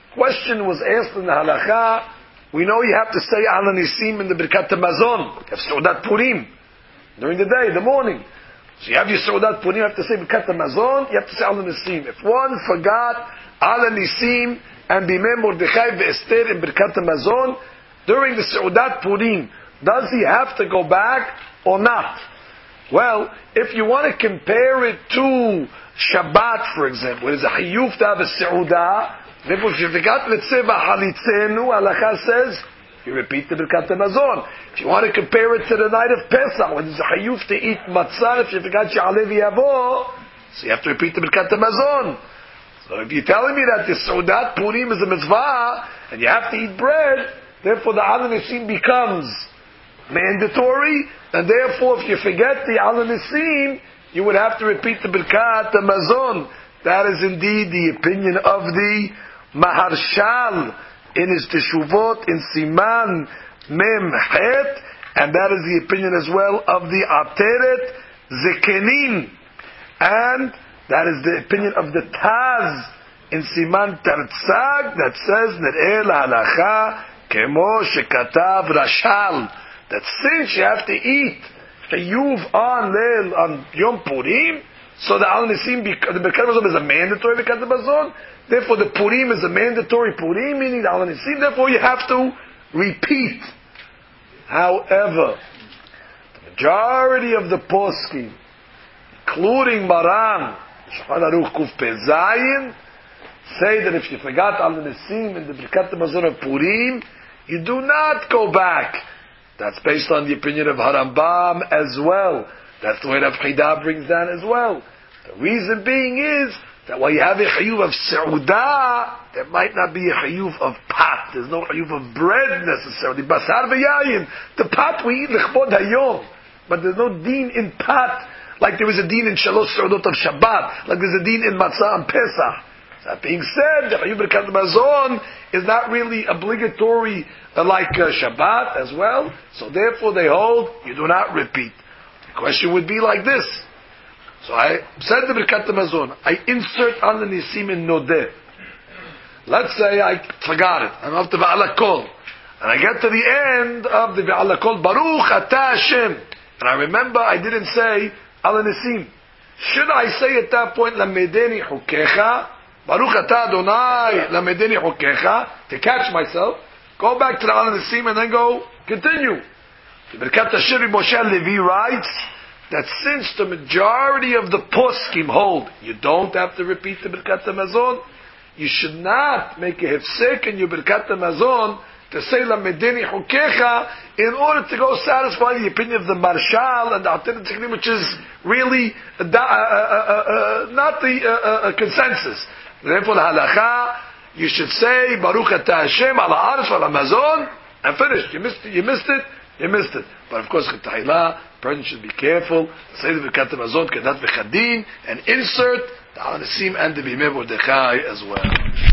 Question was asked in the halacha. We know you have to say Al Nisim in the Birkat Hamazon. You have Seudat Purim during the day, the morning. So you have your Seudat Purim, you have to say Birkat Hamazon, you have to say Al Nisim. If one forgot Al Nisim and Bimei Mordechai ve'Esther in Birkat Hamazon during the Seudat Purim, does he have to go back or not? Well, if you want to compare it to Shabbat, for example, it is a Hiyuf to have a Seudah. Therefore, if you forgot Letzeva Halitzenu, Halacha says, you repeat the Birkat Hamazon. If you want to compare it to the night of Pesach, when there's a Hayuf to eat matzah, if you forgot She'alev Yavo, so you have to repeat the Birkat Hamazon. So if you're telling me that the Seudat Purim is a mitzvah, and you have to eat bread, therefore the Al Nisim becomes mandatory, and therefore if you forget the Al Nisim, you would have to repeat the Birkat Hamazon. That is indeed the opinion of the Maharshal in his Teshuvot in Siman Mem Het, and that is the opinion as well of the Ateret Zekenim, and that is the opinion of the Taz in Siman Tartzag that says Ner'eh Halacha Kemo Shekatav Rashal, that since you have to eat Chiyuv on Leil on Yom Purim, so the Al Nisim, the Birkat Hamazon is a mandatory Birkat Hamazon. Therefore, the Purim is a mandatory Purim, meaning the Al Nisim. Therefore, you have to repeat. However, the majority of the poskim, including Maran, Shulchan Aruch Kuf Pei Zayin, say that if you forgot Al Nisim in the Birkat Hamazon of Purim, you do not go back. That's based on the opinion of Harambam as well. That's the way Rav Chida brings down as well. The reason being is that while you have a chiyuv of seudah, there might not be a chiyuv of pat. There's no chiyuv of bread necessarily. Basar v'yayin. The pat we eat l'chbod hayom, but there's no deen in pat like there is a deen in shalosh seudot of Shabbat, like there's a deen in matzah and Pesach. That being said, the chiyuv Birkat Hamazon is not really obligatory like Shabbat as well. So therefore, they hold you do not repeat. The question would be like this. So I said the Birkat Hamazon. I insert on the Nisim in Nodeh. Let's say I forgot it. I'm up to Ve'ala Kol. And I get to the end of the Ve'ala Kol. Baruch Atah Hashem. And I remember I didn't say Al Nisim. Should I say at that point, Lamedeni Hukecha? Baruch Atah Adonai Lamedeni Hukecha. To catch myself. Go back to the Al Nisim and then go continue. The Birkat Hashem Moshe Levi writes that since the majority of the poskim hold, you don't have to repeat the Birkat Hamazon, you should not make a hefsek in your Birkat Hamazon to say Lamedeni Hukecha in order to go satisfy the opinion of the Marshal and the Ateret Zekenim, which is really not the consensus. Therefore, the halacha, you should say Baruch Atah Hashem ala Haaretz ala Hamazon and finish. You missed it. But of course, Ch'tahila, person should be careful. Say the Birkat Hamazon, Kedat V'Chadin, and insert the Al Nisim and the Bimei Mordechai as well.